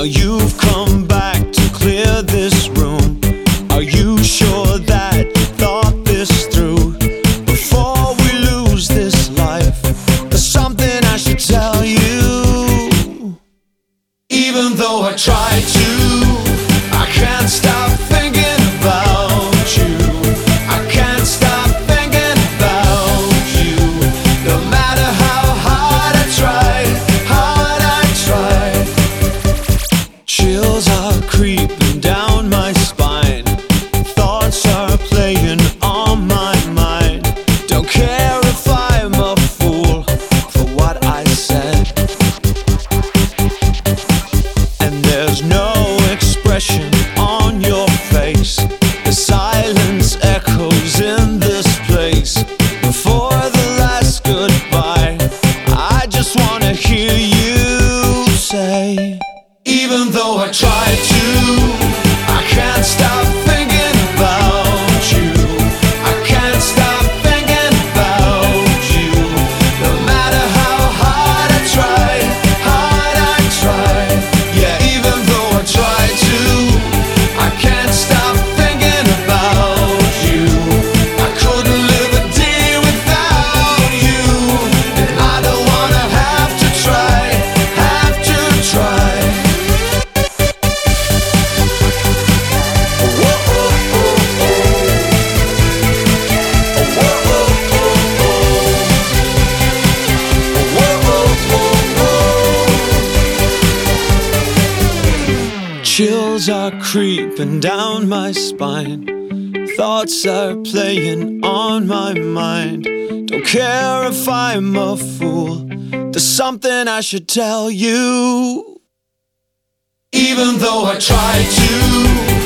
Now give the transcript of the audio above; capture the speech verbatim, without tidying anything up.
Now you've come back to clear this room. Are you sure that you thought this through? Before we lose this life, there's something I should tell you. Even though I try to, I can't stop thinking about you. I can't stop thinking about you. No matter how hard I try, hard I try. Chills are creeping down my spine. Thoughts are playing on my mind. Don't care if I'm a fool for what I said. And there's no expression on your face. The silence echoes in this place. Before the last goodbye, I just wanna hear you say, even though I try to, I can't stop thinking about you. I can't stop thinking about you. No matter how hard I try, hard I try. Yeah, even though I try to, I can't stop thinking about you. I couldn't live a day without you, and I don't wanna have to try, have to try. Chills are creeping down my spine. Thoughts are playing on my mind. Don't care if I'm a fool, there's something I should tell you. Even though I try to,